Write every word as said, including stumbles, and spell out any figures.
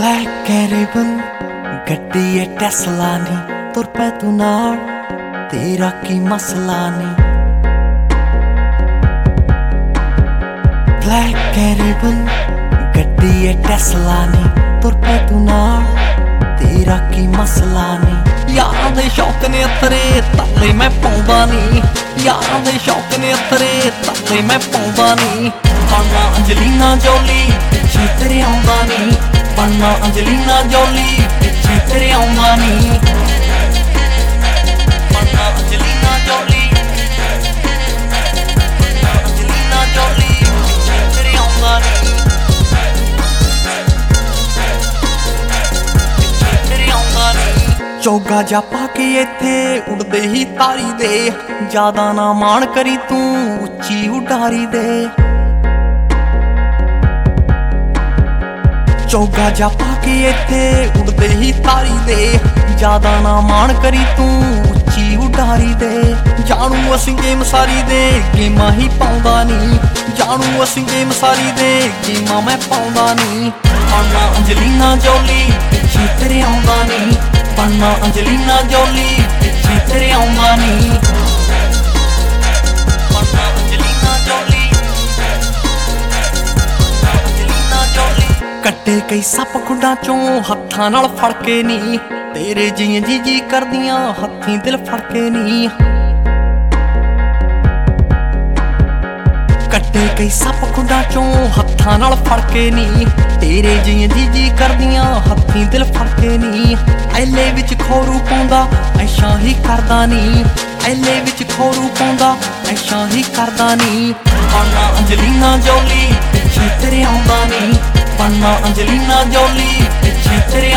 Black Caribbean गड्डी है Tesla नी, तुर पै तू नाल तेरा की मसला नी। ब्लैक कैरिबन गड्डी है टेस्ला नी, तुर पै तू नाल तेरा की मसला नी। यारां दे शौक ने अतरे ताले मैं पाउंदा नी, यारां दे शौक ने अतरे ताले मैं पाउंदा नी। बनना अंजलीना जोली पिछे तेरे आउंदा नी, बनना अंजलीना जोली पिछे तेरे आउंदा नी। बनना अंजलीना जोली, बनना अंजलीना जोली पिछे तेरे आउंदा नी, पिछे तेरे आउंदा नी। चोगा जा पाके इत्थे उड़दे ही तारी दे, ज्यादा ना माण करी तू उच्ची उडारी दे। चोगा जा पाके इत्थे उड़दे ही तारी दे, ज्यादा ना माण करी तू उच्ची उडारी दे। जानू असीं गेम सारी दे गेमां ही पाउंदा नी, जानू असीं गेम सारी दे गेमां मैं पाउंदा नी। बनना अंजलीना जोली पिछे तेरे आउंदा नी, बनना अंजलीना जोली पिछे तेरे आउंदा नी। बनना अंजलीना जोली, अंजलीना जोली। कट्टे कई सप खुंडां चों हत्थां नाल फड़ के नी, तेरे जियां जी जी करदियां हत्थीं दिल फड़ के नी। कट्टे कई सप खुंडां चों हत्थां नाल फड़ के नी, तेरे जियां जी जी करदियां हत्थीं दिल फड़ के नी। ऐले विच खोरू पाउंदा ऐशां ही करदा नी, ऐले विच खोरू पाउंदा ऐशां ही करदा नी। बनना अंजलीना जोली पिछे तेरे आउंदा नी, बनना अंजलीना जोली पिछे तेरे